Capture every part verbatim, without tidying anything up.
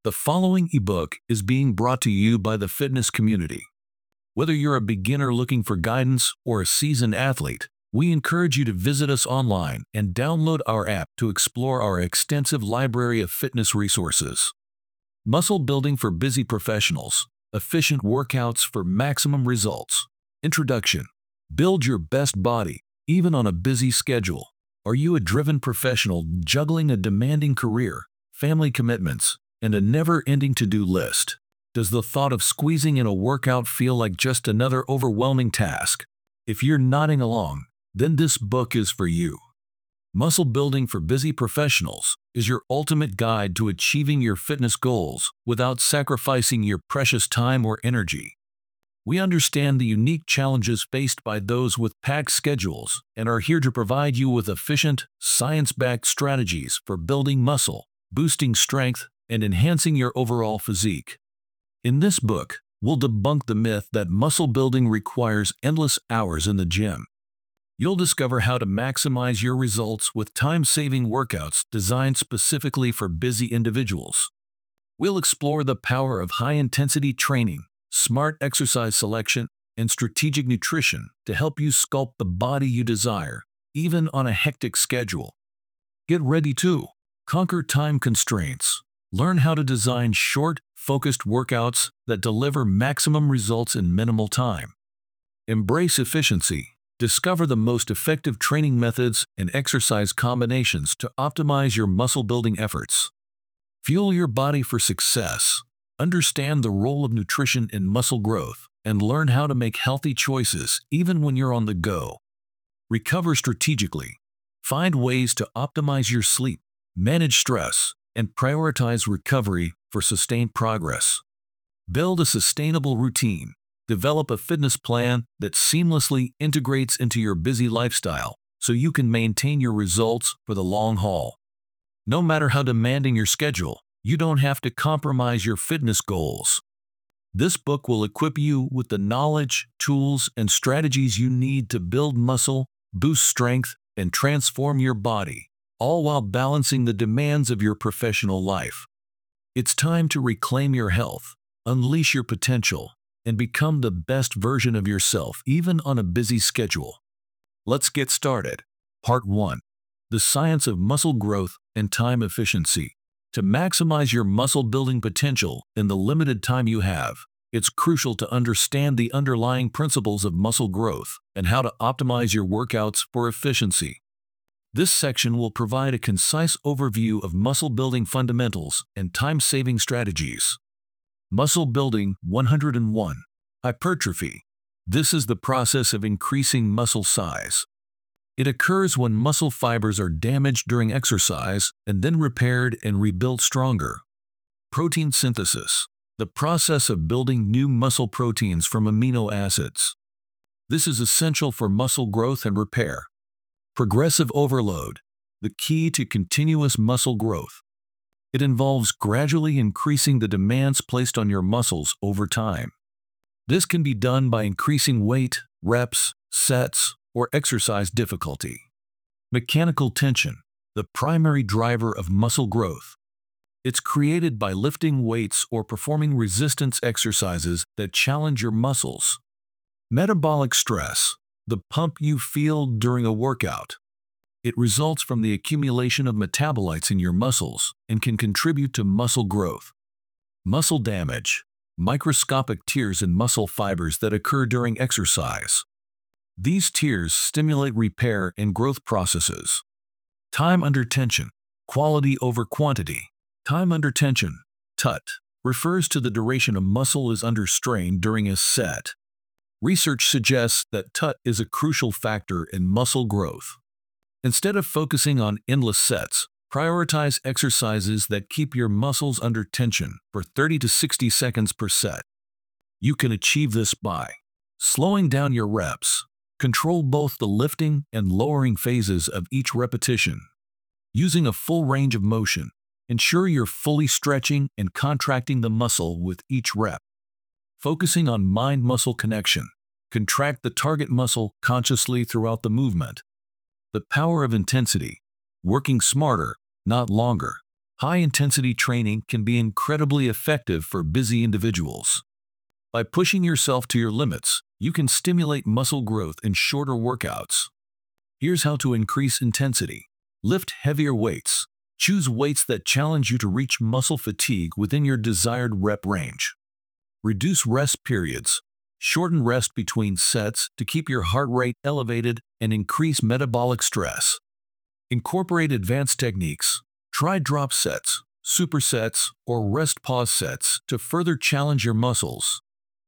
The following ebook is being brought to you by the fitness community. Whether you're a beginner looking for guidance or a seasoned athlete, we encourage you to visit us online and download our app to explore our extensive library of fitness resources. Muscle Building for Busy Professionals. Efficient workouts for maximum results. Introduction. Build your best body, even on a busy schedule. Are you a driven professional juggling a demanding career, family commitments, and a never-ending to-do list? Does the thought of squeezing in a workout feel like just another overwhelming task? If you're nodding along, then this book is for you. Muscle Building for Busy Professionals is your ultimate guide to achieving your fitness goals without sacrificing your precious time or energy. We understand the unique challenges faced by those with packed schedules and are here to provide you with efficient, science-backed strategies for building muscle, boosting strength, and enhancing your overall physique. In this book, we'll debunk the myth that muscle building requires endless hours in the gym. You'll discover how to maximize your results with time-saving workouts designed specifically for busy individuals. We'll explore the power of high-intensity training, smart exercise selection, and strategic nutrition to help you sculpt the body you desire, even on a hectic schedule. Get ready to conquer time constraints. Learn how to design short, focused workouts that deliver maximum results in minimal time. Embrace efficiency. Discover the most effective training methods and exercise combinations to optimize your muscle-building efforts. Fuel your body for success. Understand the role of nutrition in muscle growth and learn how to make healthy choices even when you're on the go. Recover strategically. Find ways to optimize your sleep, manage stress, and prioritize recovery for sustained progress. Build a sustainable routine. Develop a fitness plan that seamlessly integrates into your busy lifestyle so you can maintain your results for the long haul. No matter how demanding your schedule, you don't have to compromise your fitness goals. This book will equip you with the knowledge, tools, and strategies you need to build muscle, boost strength, and transform your body, all while balancing the demands of your professional life. It's time to reclaim your health, unleash your potential, and become the best version of yourself even on a busy schedule. Let's get started. Part one. The Science of Muscle Growth and Time Efficiency. To maximize your muscle-building potential in the limited time you have, it's crucial to understand the underlying principles of muscle growth and how to optimize your workouts for efficiency. This section will provide a concise overview of muscle-building fundamentals and time-saving strategies. Muscle Building one hundred one. Hypertrophy. This is the process of increasing muscle size. It occurs when muscle fibers are damaged during exercise and then repaired and rebuilt stronger. Protein synthesis. The process of building new muscle proteins from amino acids. This is essential for muscle growth and repair. Progressive overload. The key to continuous muscle growth. It involves gradually increasing the demands placed on your muscles over time. This can be done by increasing weight, reps, sets, or exercise difficulty. Mechanical tension, the primary driver of muscle growth. It's created by lifting weights or performing resistance exercises that challenge your muscles. Metabolic stress, the pump you feel during a workout. It results from the accumulation of metabolites in your muscles and can contribute to muscle growth. Muscle damage, microscopic tears in muscle fibers that occur during exercise. These tears stimulate repair and growth processes. Time under tension, quality over quantity. Time under tension, T U T, refers to the duration a muscle is under strain during a set. Research suggests that T U T is a crucial factor in muscle growth. Instead of focusing on endless sets, prioritize exercises that keep your muscles under tension for thirty to sixty seconds per set. You can achieve this by slowing down your reps. Control both the lifting and lowering phases of each repetition. Using a full range of motion, ensure you're fully stretching and contracting the muscle with each rep. Focusing on mind-muscle connection. Contract the target muscle consciously throughout the movement. The power of intensity. Working smarter, not longer. High-intensity training can be incredibly effective for busy individuals. By pushing yourself to your limits, you can stimulate muscle growth in shorter workouts. Here's how to increase intensity. Lift heavier weights. Choose weights that challenge you to reach muscle fatigue within your desired rep range. Reduce rest periods. Shorten rest between sets to keep your heart rate elevated and increase metabolic stress. Incorporate advanced techniques. Try drop sets, supersets, or rest pause sets to further challenge your muscles.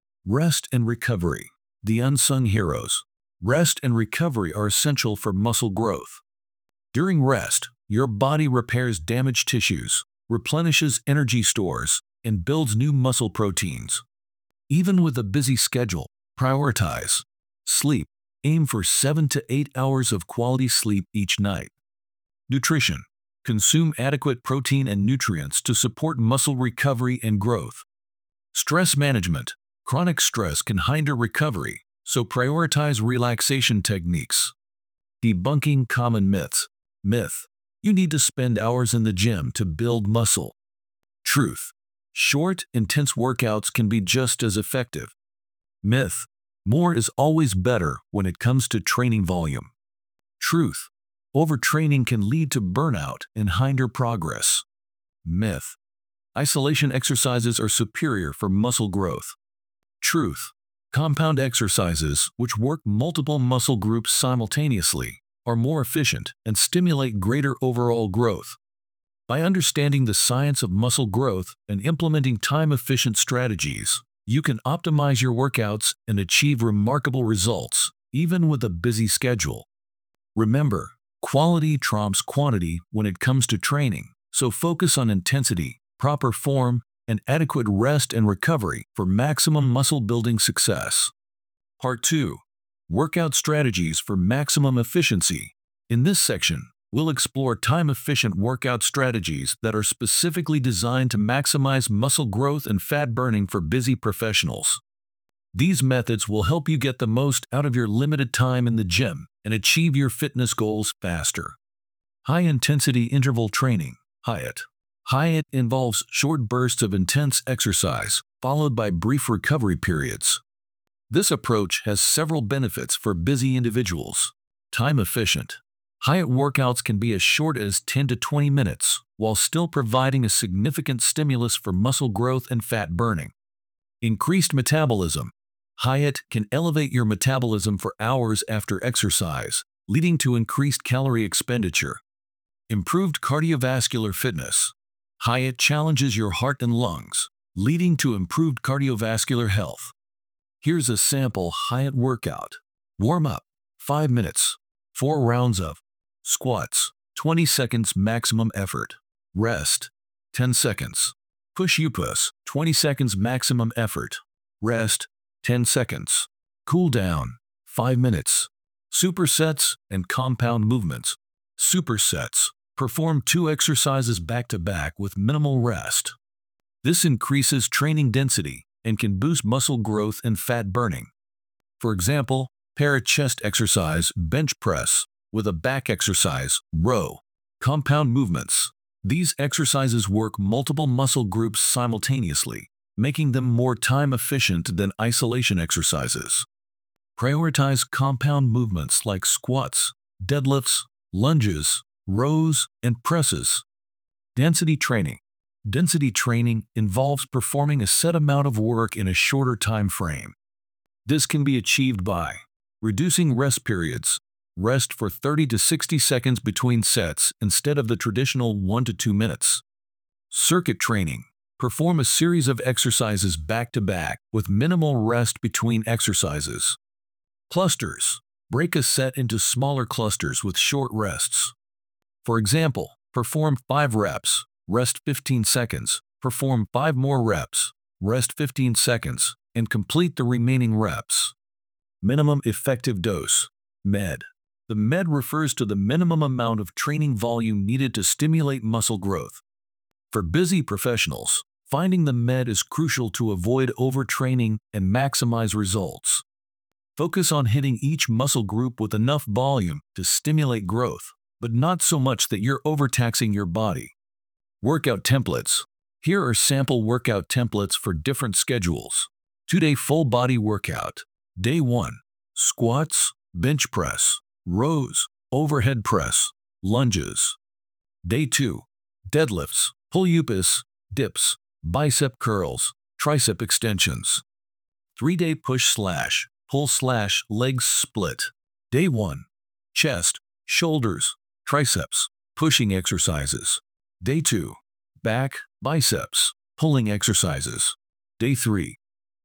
Rest and recovery. The unsung heroes. Rest and recovery are essential for muscle growth. During rest, your body repairs damaged tissues, replenishes energy stores, and builds new muscle proteins. Even with a busy schedule, prioritize sleep. Aim for seven to eight hours of quality sleep each night. Nutrition. Consume adequate protein and nutrients to support muscle recovery and growth. Stress management. Chronic stress can hinder recovery, so prioritize relaxation techniques. Debunking common myths. Myth. You need to spend hours in the gym to build muscle. Truth. Short, intense workouts can be just as effective. Myth. More is always better when it comes to training volume. Truth. Overtraining can lead to burnout and hinder progress. Myth. Isolation exercises are superior for muscle growth. Truth. Compound exercises, which work multiple muscle groups simultaneously, are more efficient and stimulate greater overall growth. By understanding the science of muscle growth and implementing time-efficient strategies, you can optimize your workouts and achieve remarkable results, even with a busy schedule. Remember, quality trumps quantity when it comes to training, so focus on intensity, proper form, and adequate rest and recovery for maximum muscle-building success. Part two. Workout strategies for maximum efficiency. In this section, we'll explore time-efficient workout strategies that are specifically designed to maximize muscle growth and fat burning for busy professionals. These methods will help you get the most out of your limited time in the gym and achieve your fitness goals faster. High-intensity interval training, HIIT. HIIT involves short bursts of intense exercise, followed by brief recovery periods. This approach has several benefits for busy individuals. Time efficient. HIIT workouts can be as short as ten to twenty minutes, while still providing a significant stimulus for muscle growth and fat burning. Increased metabolism. HIIT can elevate your metabolism for hours after exercise, leading to increased calorie expenditure. Improved cardiovascular fitness. HIIT challenges your heart and lungs, leading to improved cardiovascular health. Here's a sample HIIT workout. Warm up, five minutes. four rounds of squats, twenty seconds maximum effort. Rest, ten seconds. Push-ups, twenty seconds maximum effort. Rest, ten seconds. Cool down, five minutes. Supersets and compound movements. Supersets. Perform two exercises back-to-back with minimal rest. This increases training density and can boost muscle growth and fat burning. For example, pair a chest exercise, bench press, with a back exercise, row. Compound movements. These exercises work multiple muscle groups simultaneously, making them more time-efficient than isolation exercises. Prioritize compound movements like squats, deadlifts, lunges, rows, and presses. Density training. Density training involves performing a set amount of work in a shorter time frame. This can be achieved by reducing rest periods. Rest for thirty to sixty seconds between sets instead of the traditional one to two minutes. Circuit training. Perform a series of exercises back-to-back with minimal rest between exercises. Clusters. Break a set into smaller clusters with short rests. For example, perform five reps, rest fifteen seconds, perform five more reps, rest fifteen seconds, and complete the remaining reps. Minimum effective dose, M E D. The M E D refers to the minimum amount of training volume needed to stimulate muscle growth. For busy professionals, finding the M E D is crucial to avoid overtraining and maximize results. Focus on hitting each muscle group with enough volume to stimulate growth, but not so much that you're overtaxing your body. Workout templates. Here are sample workout templates for different schedules. Two-day full body workout. Day one, squats, bench press, rows, overhead press, lunges. Day two, deadlifts, pull-ups, dips, bicep curls, tricep extensions. Three-day push slash, pull slash, legs split. Day one, chest, shoulders, triceps, pushing exercises. Day two, back, biceps, pulling exercises. Day three,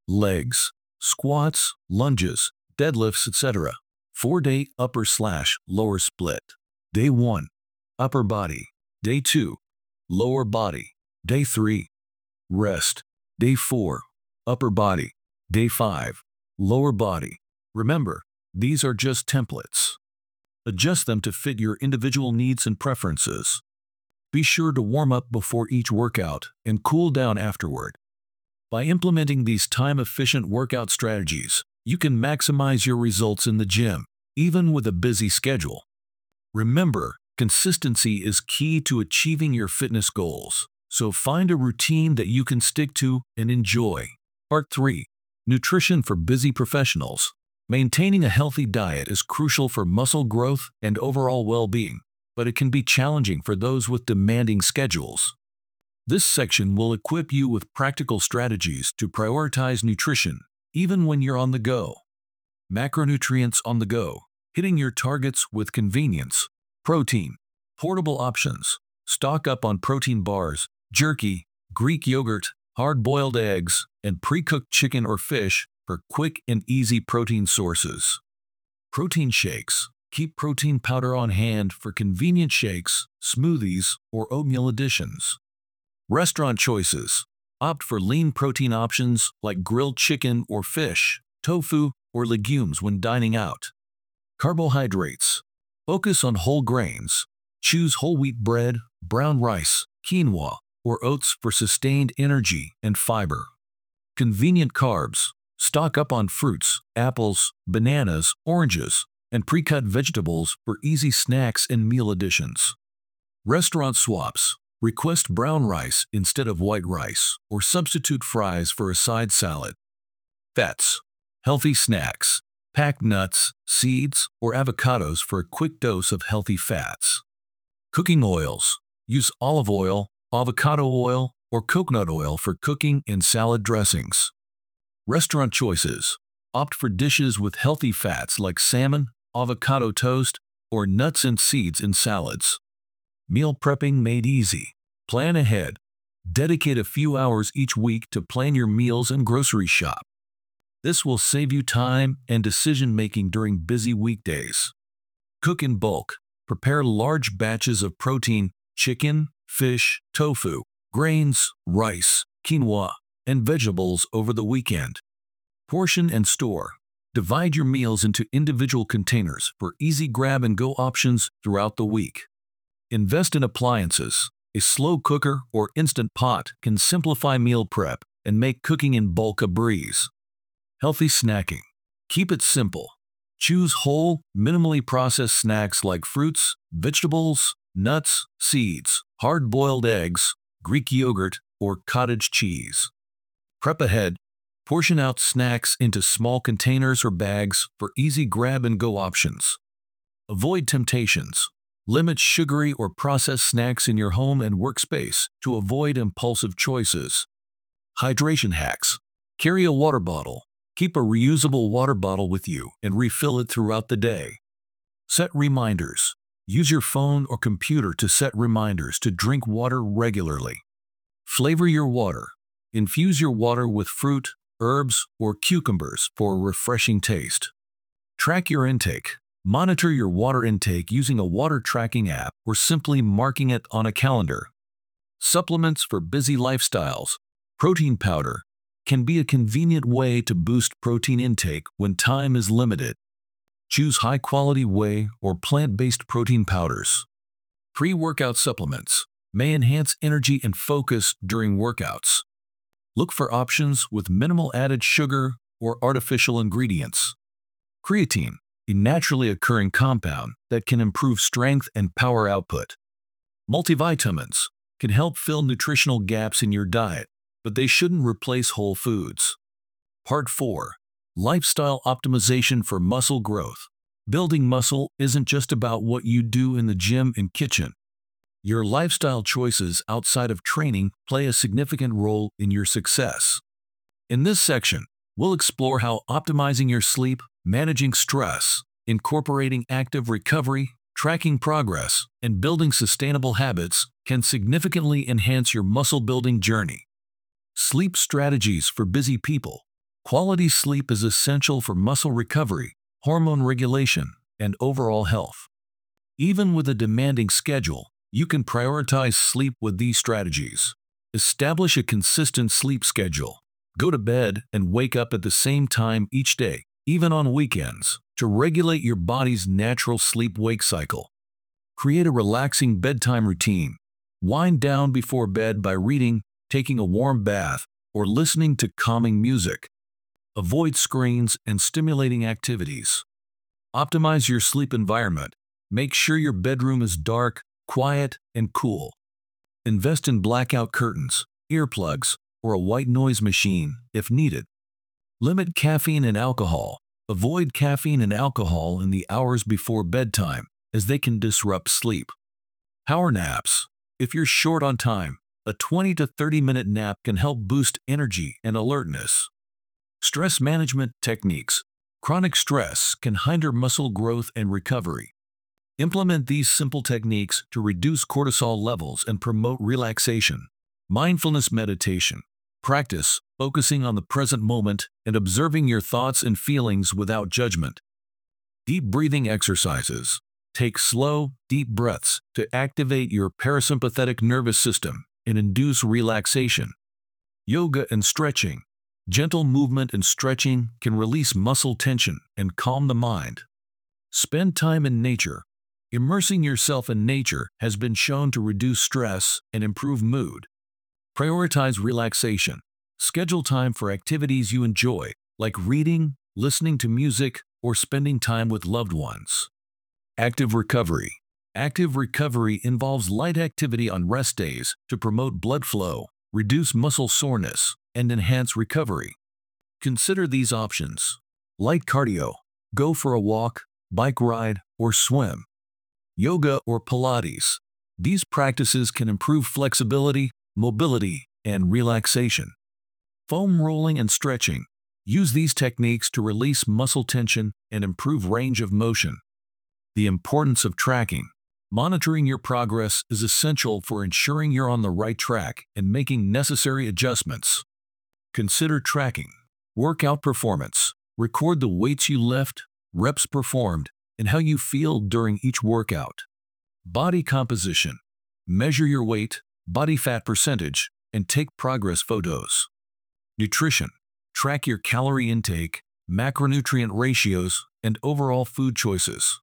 legs, squats, lunges, deadlifts, et cetera. Four-day upper slash lower split. Day one, upper body. Day two, lower body. Day three, rest. Day four, upper body. Day five, lower body. Remember, these are just templates. Adjust them to fit your individual needs and preferences. Be sure to warm up before each workout and cool down afterward. By implementing these time-efficient workout strategies, you can maximize your results in the gym, even with a busy schedule. Remember, consistency is key to achieving your fitness goals, so find a routine that you can stick to and enjoy. Part three. Nutrition for busy professionals. Maintaining a healthy diet is crucial for muscle growth and overall well-being, but it can be challenging for those with demanding schedules. This section will equip you with practical strategies to prioritize nutrition, even when you're on the go. Macronutrients on the go, hitting your targets with convenience. Protein, portable options. Stock up on protein bars, jerky, Greek yogurt, hard-boiled eggs, and pre-cooked chicken or fish for quick and easy protein sources. Protein shakes. Keep protein powder on hand for convenient shakes, smoothies, or oatmeal additions. Restaurant choices. Opt for lean protein options like grilled chicken or fish, tofu, or legumes when dining out. Carbohydrates. Focus on whole grains. Choose whole wheat bread, brown rice, quinoa, or oats for sustained energy and fiber. Convenient carbs. Stock up on fruits, apples, bananas, oranges, and pre-cut vegetables for easy snacks and meal additions. Restaurant swaps. Request brown rice instead of white rice, or substitute fries for a side salad. Fats. Healthy snacks. Pack nuts, seeds, or avocados for a quick dose of healthy fats. Cooking oils. Use olive oil, avocado oil, or coconut oil for cooking and salad dressings. Restaurant choices. Opt for dishes with healthy fats like salmon, avocado toast, or nuts and seeds in salads. Meal prepping made easy. Plan ahead. Dedicate a few hours each week to plan your meals and grocery shop. This will save you time and decision-making during busy weekdays. Cook in bulk. Prepare large batches of protein, chicken, fish, tofu, grains, rice, quinoa, and vegetables over the weekend. Portion and store. Divide your meals into individual containers for easy grab-and-go options throughout the week. Invest in appliances. A slow cooker or instant pot can simplify meal prep and make cooking in bulk a breeze. Healthy snacking. Keep it simple. Choose whole, minimally processed snacks like fruits, vegetables, nuts, seeds, hard-boiled eggs, Greek yogurt, or cottage cheese. Prep ahead. Portion out snacks into small containers or bags for easy grab-and-go options. Avoid temptations. Limit sugary or processed snacks in your home and workspace to avoid impulsive choices. Hydration hacks. Carry a water bottle. Keep a reusable water bottle with you and refill it throughout the day. Set reminders. Use your phone or computer to set reminders to drink water regularly. Flavor your water. Infuse your water with fruit, herbs, or cucumbers for a refreshing taste. Track your intake. Monitor your water intake using a water tracking app or simply marking it on a calendar. Supplements for busy lifestyles. Protein powder can be a convenient way to boost protein intake when time is limited. Choose high-quality whey or plant-based protein powders. Pre-workout supplements may enhance energy and focus during workouts. Look for options with minimal added sugar or artificial ingredients. Creatine, a naturally occurring compound that can improve strength and power output. Multivitamins can help fill nutritional gaps in your diet, but they shouldn't replace whole foods. Part four. Lifestyle optimization for muscle growth. Building muscle isn't just about what you do in the gym and kitchen. Your lifestyle choices outside of training play a significant role in your success. In this section, we'll explore how optimizing your sleep, managing stress, incorporating active recovery, tracking progress, and building sustainable habits can significantly enhance your muscle-building journey. Sleep strategies for busy people. Quality sleep is essential for muscle recovery, hormone regulation, and overall health. Even with a demanding schedule, you can prioritize sleep with these strategies. Establish a consistent sleep schedule. Go to bed and wake up at the same time each day, even on weekends, to regulate your body's natural sleep-wake cycle. Create a relaxing bedtime routine. Wind down before bed by reading, taking a warm bath, or listening to calming music. Avoid screens and stimulating activities. Optimize your sleep environment. Make sure your bedroom is dark, quiet, and cool. Invest in blackout curtains, earplugs, or a white noise machine if needed. Limit caffeine and alcohol. Avoid caffeine and alcohol in the hours before bedtime, as they can disrupt sleep. Power naps. If you're short on time, a twenty to thirty minute nap can help boost energy and alertness. Stress management techniques. Chronic stress can hinder muscle growth and recovery. Implement these simple techniques to reduce cortisol levels and promote relaxation. Mindfulness meditation. Practice focusing on the present moment and observing your thoughts and feelings without judgment. Deep breathing exercises. Take slow, deep breaths to activate your parasympathetic nervous system and induce relaxation. Yoga and stretching. Gentle movement and stretching can release muscle tension and calm the mind. Spend time in nature. Immersing yourself in nature has been shown to reduce stress and improve mood. Prioritize relaxation. Schedule time for activities you enjoy, like reading, listening to music, or spending time with loved ones. Active recovery. Active recovery involves light activity on rest days to promote blood flow, reduce muscle soreness, and enhance recovery. Consider these options. Light cardio. Go for a walk, bike ride, or swim. Yoga or Pilates. These practices can improve flexibility, mobility, and relaxation. Foam rolling and stretching. Use these techniques to release muscle tension and improve range of motion. The importance of tracking. Monitoring your progress is essential for ensuring you're on the right track and making necessary adjustments. Consider tracking. Workout performance. Record the weights you lift, reps performed, and how you feel during each workout. Body composition. Measure your weight, body fat percentage, and take progress photos. Nutrition. Track your calorie intake, macronutrient ratios, and overall food choices.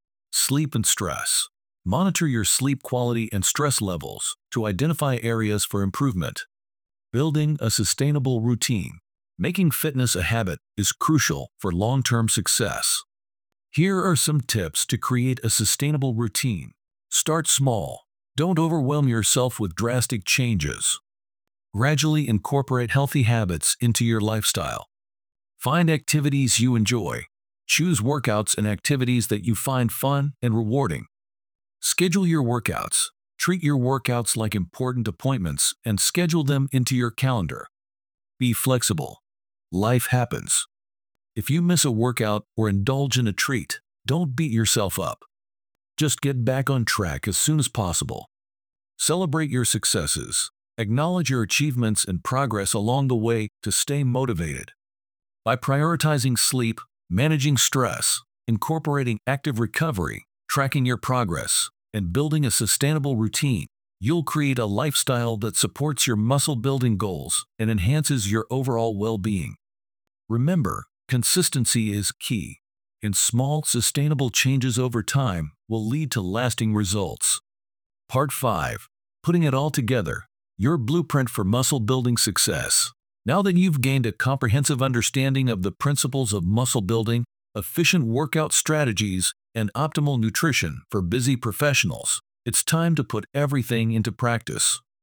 Sleep and stress. Monitor your sleep quality and stress levels to identify areas for improvement. Building a sustainable routine. Making fitness a habit is crucial for long-term success. Here are some tips to create a sustainable routine. Start small. Don't overwhelm yourself with drastic changes. Gradually incorporate healthy habits into your lifestyle. Find activities you enjoy. Choose workouts and activities that you find fun and rewarding. Schedule your workouts. Treat your workouts like important appointments and schedule them into your calendar. Be flexible. Life happens. If you miss a workout or indulge in a treat, don't beat yourself up. Just get back on track as soon as possible. Celebrate your successes. Acknowledge your achievements and progress along the way to stay motivated. By prioritizing sleep, managing stress, incorporating active recovery, tracking your progress, and building a sustainable routine, you'll create a lifestyle that supports your muscle-building goals and enhances your overall well-being. Remember, consistency is key, and small, sustainable changes over time will lead to lasting results. Part five. Putting it all together. Your blueprint for muscle-building success. Now that you've gained a comprehensive understanding of the principles of muscle building, efficient workout strategies, and optimal nutrition for busy professionals, it's time to put everything into practice.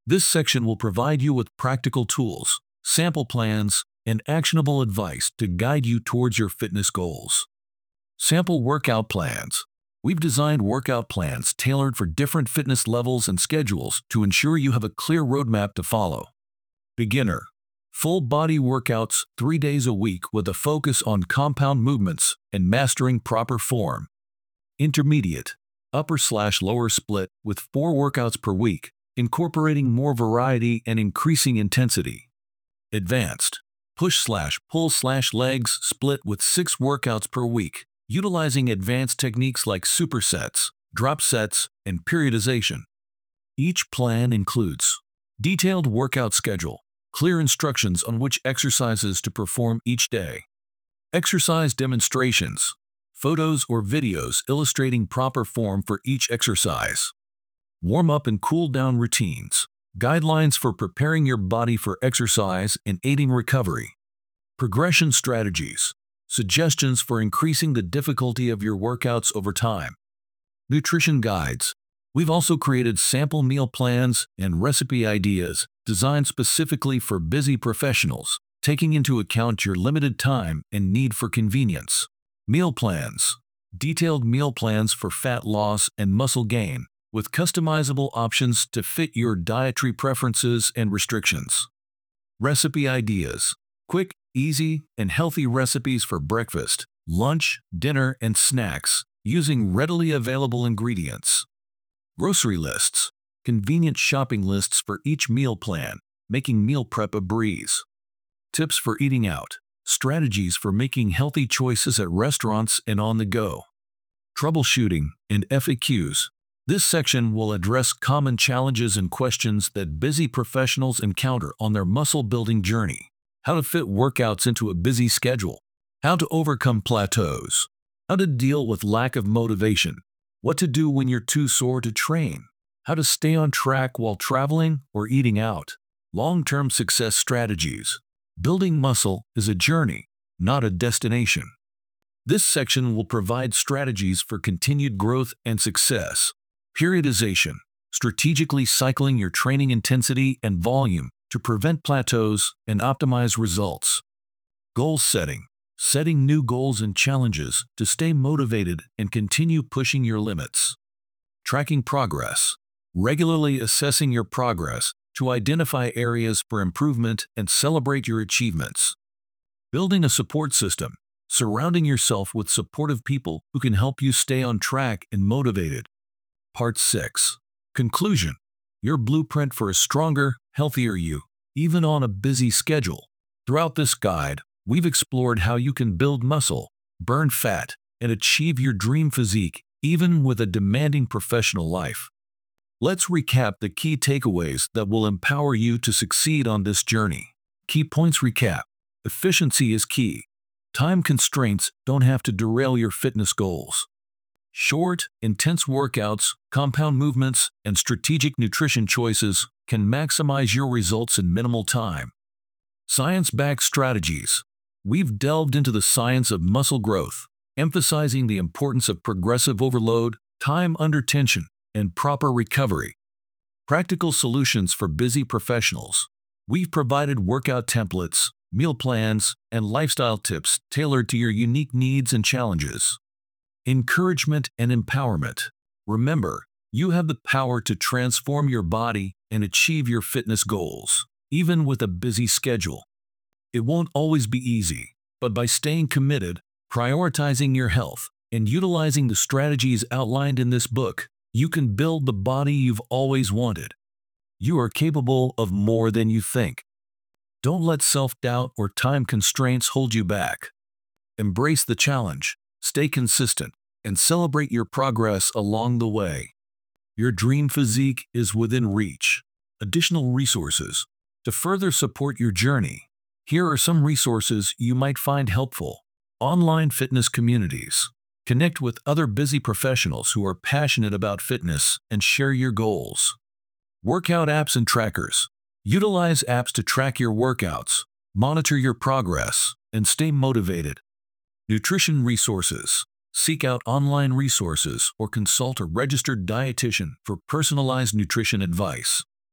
This section will provide you with practical tools, sample plans, and actionable advice to guide you towards your fitness goals. Sample workout plans. We've designed workout plans tailored for different fitness levels and schedules to ensure you have a clear roadmap to follow. Beginner. Full body workouts three days a week with a focus on compound movements and mastering proper form. Intermediate. Upper slash lower split with four workouts per week, incorporating more variety and increasing intensity. Advanced. Push slash pull slash legs split with six workouts per week, utilizing advanced techniques like supersets, drop sets, and periodization. Each plan includes detailed workout schedule, clear instructions on which exercises to perform each day, exercise demonstrations, photos or videos illustrating proper form for each exercise, warm-up and cool-down routines, guidelines for preparing your body for exercise and aiding recovery, progression strategies, suggestions for increasing the difficulty of your workouts over time, nutrition guides. We've also created sample meal plans and recipe ideas designed specifically for busy professionals, taking into account your limited time and need for convenience. Meal plans. Detailed meal plans for fat loss and muscle gain, with customizable options to fit your dietary preferences and restrictions. Recipe ideas. Quick, easy, and healthy recipes for breakfast, lunch, dinner, and snacks, using readily available ingredients. Grocery lists. Convenient shopping lists for each meal plan, making meal prep a breeze. Tips for eating out. Strategies for making healthy choices at restaurants and on the go. Troubleshooting and F A Qs. This section will address common challenges and questions that busy professionals encounter on their muscle-building journey. How to fit workouts into a busy schedule. How to overcome plateaus. How to deal with lack of motivation. What to do when you're too sore to train. How to stay on track while traveling or eating out. Long-term success strategies. Building muscle is a journey, not a destination. This section will provide strategies for continued growth and success. Periodization. Strategically cycling your training intensity and volume to prevent plateaus and optimize results. Goal setting. Setting new goals and challenges to stay motivated and continue pushing your limits. Tracking progress. Regularly assessing your progress to identify areas for improvement and celebrate your achievements. Building a support system. Surrounding yourself with supportive people who can help you stay on track and motivated. Part six. Conclusion. Your blueprint for a stronger, healthier you, even on a busy schedule. Throughout this guide, we've explored how you can build muscle, burn fat, and achieve your dream physique, even with a demanding professional life. Let's recap the key takeaways that will empower you to succeed on this journey. Key points recap. Efficiency is key. Time constraints don't have to derail your fitness goals. Short, intense workouts, compound movements, and strategic nutrition choices can maximize your results in minimal time. Science-backed strategies. We've delved into the science of muscle growth, emphasizing the importance of progressive overload, time under tension, and proper recovery. Practical solutions for busy professionals. We've provided workout templates, meal plans, and lifestyle tips tailored to your unique needs and challenges. Encouragement and empowerment. Remember, you have the power to transform your body and achieve your fitness goals, even with a busy schedule. It won't always be easy, but by staying committed, prioritizing your health, and utilizing the strategies outlined in this book, you can build the body you've always wanted. You are capable of more than you think. Don't let self-doubt or time constraints hold you back. Embrace the challenge, stay consistent, and celebrate your progress along the way. Your dream physique is within reach. Additional resources. To further support your journey, here are some resources you might find helpful. Online fitness communities. Connect with other busy professionals who are passionate about fitness and share your goals. Workout apps and trackers. Utilize apps to track your workouts, monitor your progress, and stay motivated. Nutrition resources. Seek out online resources or consult a registered dietitian for personalized nutrition advice.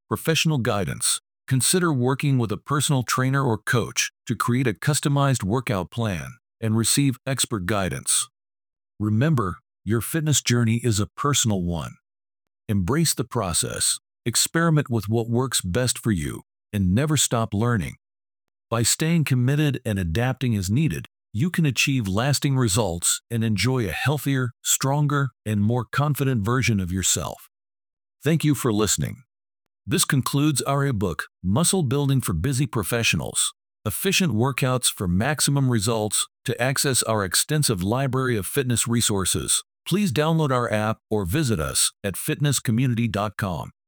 professional guidance, consider working with a personal trainer or coach to create a customized workout plan and receive expert guidance. Remember, your fitness journey is a personal one. Embrace the process, experiment with what works best for you, and never stop learning. By staying committed and adapting as needed, you can achieve lasting results and enjoy a healthier, stronger, and more confident version of yourself. Thank you for listening. This concludes our ebook, Muscle Building for Busy Professionals: Efficient Workouts for Maximum Results. To access our extensive library of fitness resources, please download our app or visit us at fitness community dot com.